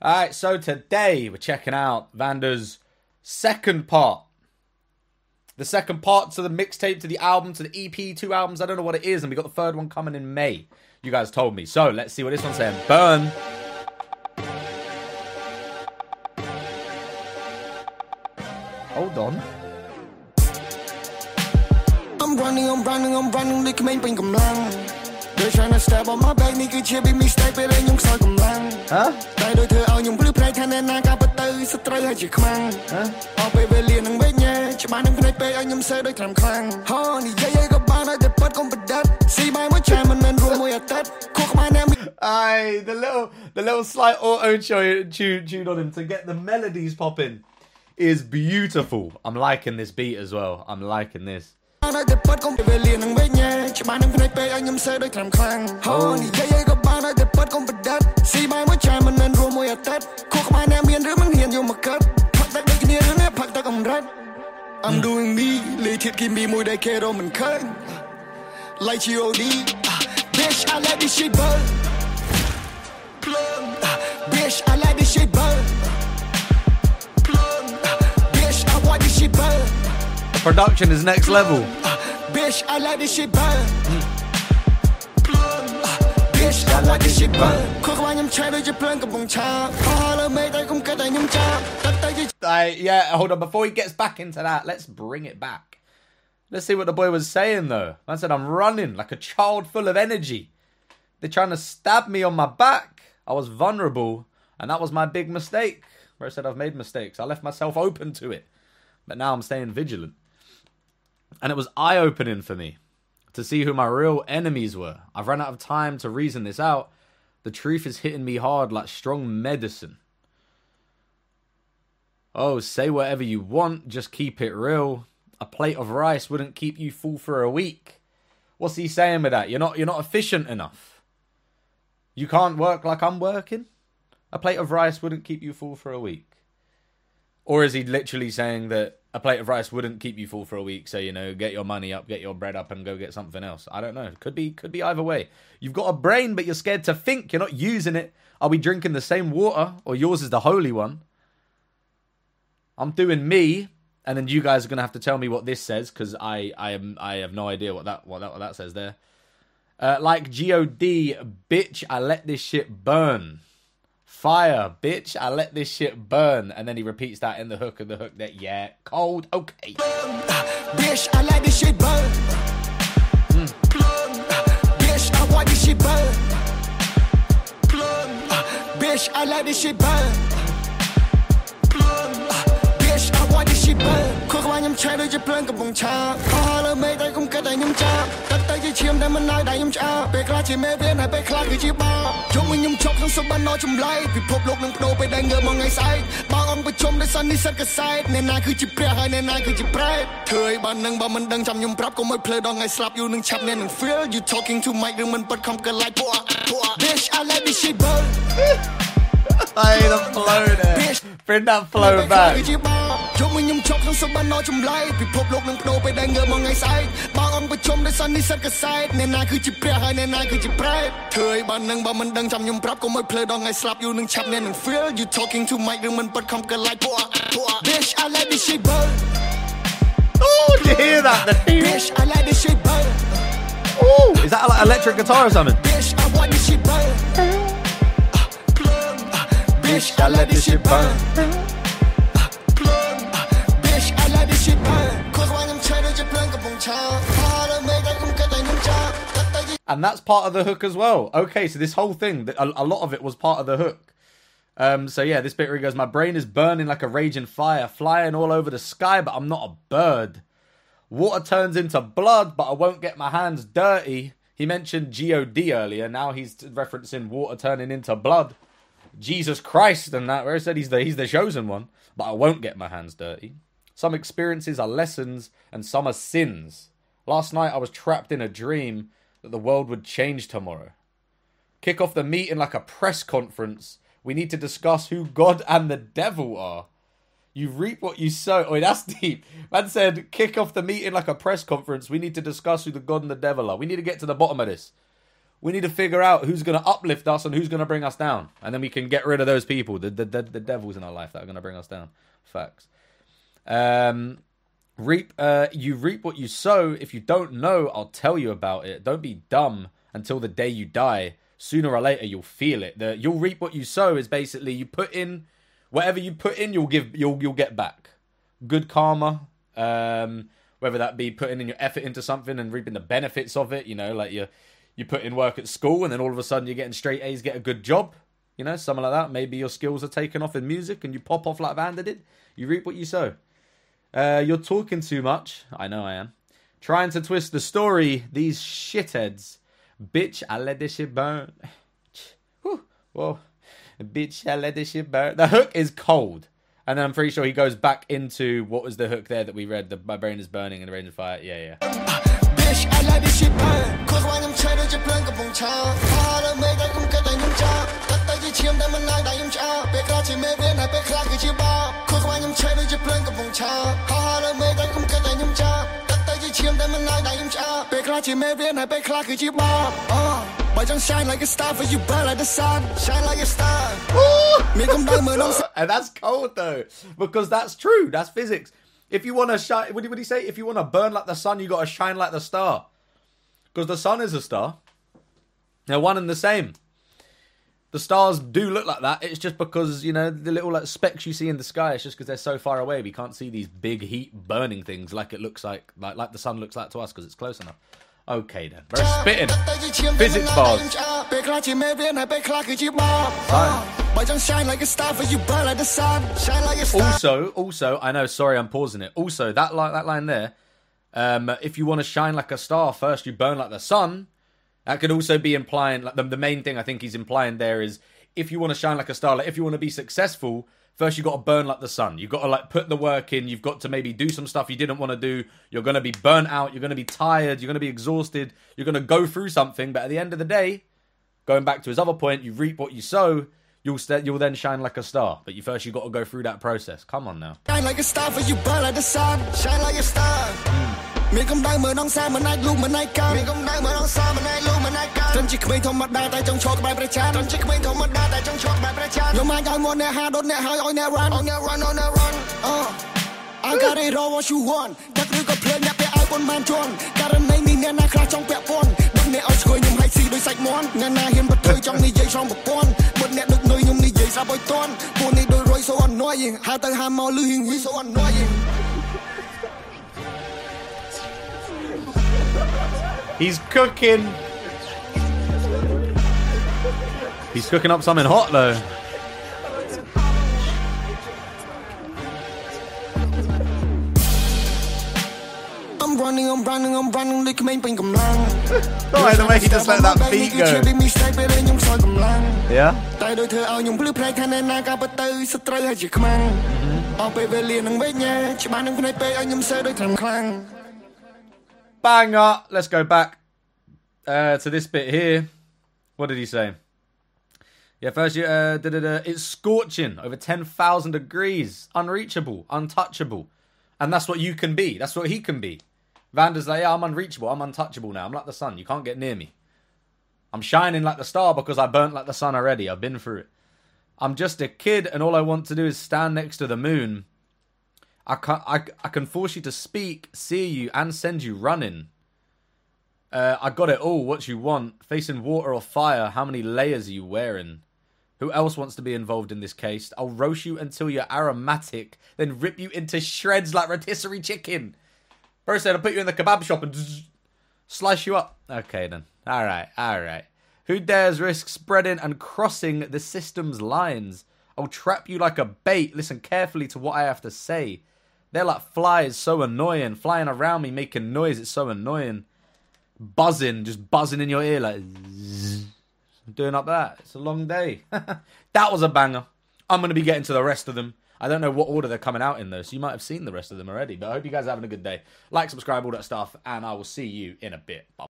Alright, so today we're checking out Vander's second part. The second part to the mixtape, to the album, to the EP, 2 albums, I don't know what it is, and we got the third one coming in May. You guys told me. So, let's see what this one's saying. Burn. Hold on. I'm running, look me bring them long. They're trying to stab on my back, nigga, chip me step it and you start them long. Huh? Tay đôi thưa ao nhung blue play thanh nên ca bắt tư sẽ trai hay chỉ khang. Ao về liền nâng bên nhẹ, chỉ bán nâng bên anh nhung sẽ đôi làm khang. Ho, ni dây có bán ở đẹp bắt con bật đất. See my more time and then roll my tết. Cook my name. Aye, the little slight auto tune on him to get the melodies popping is beautiful. I'm liking this beat as well. I'm liking this. Về liền nâng bên nhẹ, chỉ bán nâng bên anh nhung sẽ đôi làm khang. Ho, ni dây có bán ở đẹp bắt con bật đất. See my more time and then roll my tết. Cook my name miền rứa mình hiền vô mà cất. Phật tắc đây kia rứa nè phật tắc ông rết. I'm doing me, lê thiệt kim bi môi đầy kê đồ mình khơi. Like G.O.D. Bitch, I like this shit burn. Bitch, I like this shit burn. Bitch, I want this shit burn. The production is next level. Bitch, I like this shit burn. Bitch, I like this shit burn. Khô qua nhâm chai đôi chụp lên cầm bông cha. Hoa lơ mê tay không kết tay nhâm cha. Yeah, hold on. Before he gets back into that, let's bring it back. Let's see what the boy was saying, though. Man said, I'm running like a child full of energy. They're trying to stab me on my back. I was vulnerable, and that was my big mistake. Where I said I've made mistakes. I left myself open to it. But now I'm staying vigilant. And it was eye-opening for me to see who my real enemies were. I've run out of time to reason this out. The truth is hitting me hard like strong medicine. Oh, say whatever you want, just keep it real. A plate of rice wouldn't keep you full for a week. What's he saying with that? You're not efficient enough. You can't work like I'm working? A plate of rice wouldn't keep you full for a week. Or is he literally saying that a plate of rice wouldn't keep you full for a week, so, get your money up, get your bread up, and go get something else? I don't know. Could be either way. You've got a brain, but you're scared to think. You're not using it. Are we drinking the same water, or yours is the holy one? I'm doing me, and then you guys are gonna have to tell me what this says, because I have no idea what that says there. Like G.O.D, bitch, I let this shit burn. Fire, bitch, I let this shit burn. And then he repeats that in the hook of the hook that, yeah, cold, okay. Bitch, I let this shit burn. Bitch, I want this shit burn. Bitch, I let this shit burn. Bitch, I want this shit burn. Khô qua nhâm chai đôi chụp lên cầm bông cha. Hoa lơ mê tay không kết tay nhâm cha. Tất tay chỉ chiêm để mình nói đại nhâm cha. Bê khla chỉ mê viên hay bê khla cứ chỉ ba. Chúng mình nhâm chọc trong số ban nói chung lấy. Vì phốp lục nâng đồ bê đầy ngờ mọi ngày say. Bao ông bê chôm để sân đi sân cả say. Nên ai cứ chỉ pre hay nên ai cứ chỉ pre. Thời bàn nâng bao mình đăng chăm nhâm prap. Có mới play đo ngày slap you nâng chắp nên nâng feel. You talking to mic đừng mình bật không cần like. Bitch, I let this shit burn. Hey, the flow there. Bring that flow back. Chúng mình nhung chọc trong số ban nói chung lấy. Vì phốp lục nâng đồ bê đầy ngờ mọi ngày say. Bao ông bê chôm để sân đi sân cả say. Nên ai cứ chỉ pre hay nên ai cứ chỉ pre. Thời bàn nâng bao mình đăng chăm nhung prap. Có mới play đo ngày slap you nâng chắp nên nâng feel. You talking to mic đừng mình bật không cần like. Bitch, I let this shit burn. Oh, did you hear that? Bitch, I let this shit burn. Oh, is that like electric guitar or something? Bitch, I want this shit burn. Bitch, I let this shit burn. Bitch, I let this shit burn. And that's part of the hook as well. Okay, so this whole thing, a lot of it was part of the hook. So yeah, this bit where he goes, my brain is burning like a raging fire, flying all over the sky, but I'm not a bird. Water turns into blood, but I won't get my hands dirty. He mentioned G.O.D earlier. Now he's referencing water turning into blood. Jesus Christ and that, where he said he's the chosen one, but I won't get my hands dirty. Some experiences are lessons and some are sins. Last night I was trapped in a dream that the world would change tomorrow. Kick off the meeting like a press conference. We need to discuss who God and the devil are. You reap what you sow. Oh, that's deep. Man said, kick off the meeting like a press conference. We need to discuss who the God and the devil are. We need to get to the bottom of this. We need to figure out who's going to uplift us and who's going to bring us down. And then we can get rid of those people, the devils in our life that are going to bring us down. Facts. You reap what you sow. If you don't know, I'll tell you about it. Don't be dumb until the day you die. Sooner or later, you'll feel it. You'll reap what you sow is basically you put in whatever you put in, you'll get back. Good karma. Whether that be putting in your effort into something and reaping the benefits of it. You know, like you put in work at school and then all of a sudden you're getting straight A's, get a good job. You know, something like that. Maybe your skills are taken off in music and you pop off like Vanda did. You reap what you sow. You're talking too much. I know I am. Trying to twist the story. These shitheads. Bitch, I let this shit burn. Whoa. Bitch, I let this shit burn. The hook is cold. And then I'm pretty sure he goes back into what was the hook there that we read. My brain is burning in the range of fire. Yeah. Bitch, I let this shit burn. Cause when I'm trying to just blink upon child. I make that come get them job. That you chim them and I am child. Because you may be a big clock at your bar. Cause when I'm trying to just blink upon child. I make that come get them job. That you chim them and I am child. Because you may be a big clock at your bar. But don't shine like a star for you burn like the sun. Shine like a star. And that's cold though. Because that's true. That's physics. If you want to shine, what did he say? If you want to burn like the sun, you got to shine like the star. Because the sun is a star. They're one and the same. The stars do look like that. It's just because, you know, the little like specks you see in the sky, it's just because they're so far away. We can't see these big heat burning things like it looks like the sun looks like to us because it's close enough. Okay then. Bro, spitting. Physics bars. Shine like a star for you burn like the sun. Shine like a star. Also, I know, sorry, I'm pausing it. Also, that line there, if you want to shine like a star, first you burn like the sun. That could also be implying, like the main thing I think he's implying there is, if you want to shine like a star, like if you want to be successful, first you got to burn like the sun. You got to like put the work in. You've got to maybe do some stuff you didn't want to do. You're going to be burnt out. You're going to be tired. You're going to be exhausted. You're going to go through something. But at the end of the day, going back to his other point, you reap what you sow. You'll then shine like a star. But you got to go through that process. Come on now. Shine like a star for you burn like the sun. Shine like a star. Mình không đang mơ nong xa mà nay luôn mà nay cao. Mình không đang mơ nong xa mà nay luôn mà nay cao. Trân chỉ không thông mặt đa tại trong cho các bàiประชัน. Trân chỉ không thông mặt đa tại trong cho các bàiประชัน. Your mind I want to have don't have I never run. I never run, I never run. I got it all what you want. តែគឺក៏ភ្លើងអ្នកពាក់ឲ្យប៉ុនបានជន់ករណីនេះអ្នកណាខ្លះចង់ពាក់ព័ន្ធដឹកអ្នកឲ្យឆ្កួយខ្ញុំឲ្យស៊ីដោយសាច់មាន់អ្នកណាហ៊ានបធ្វើចង់និយាយស្រង់ប្រព័ន្ធបើអ្នកដឹកនុយខ្ញុំនិយាយស្រាប់ឲ្យតន់ពួកនេះដូចរុយ so annoying ហៅទៅហាមកលឺហ៊ីងហ៊ី so annoying. He's cooking. He's cooking up something hot though. I'm running. Look at me, pink like the way he just let that beat go. Yeah. Banger. Let's go back to this bit here. What did he say? Yeah, first, it's scorching, over 10,000 degrees, unreachable, untouchable. And that's what you can be. That's what he can be. Vanda's like, yeah, I'm unreachable. I'm untouchable now. I'm like the sun. You can't get near me. I'm shining like the star because I burnt like the sun already. I've been through it. I'm just a kid and all I want to do is stand next to the moon. I can force you to speak, see you, and send you running. I got it all. What you want? Facing water or fire? How many layers are you wearing? Who else wants to be involved in this case? I'll roast you until you're aromatic, then rip you into shreds like rotisserie chicken. Bro said I'll put you in the kebab shop and slice you up. Okay then. Alright. Who dares risk spreading and crossing the system's lines? I'll trap you like a bait. Listen carefully to what I have to say. They're like flies, so annoying. Flying around me, making noise, it's so annoying. Just buzzing in your ear like zzz. Doing up that. It's a long day. That was a banger. I'm going to be getting to the rest of them. I don't know what order they're coming out in though, so you might have seen the rest of them already. But I hope you guys are having a good day. Like, subscribe, all that stuff, and I will see you in a bit. Bye.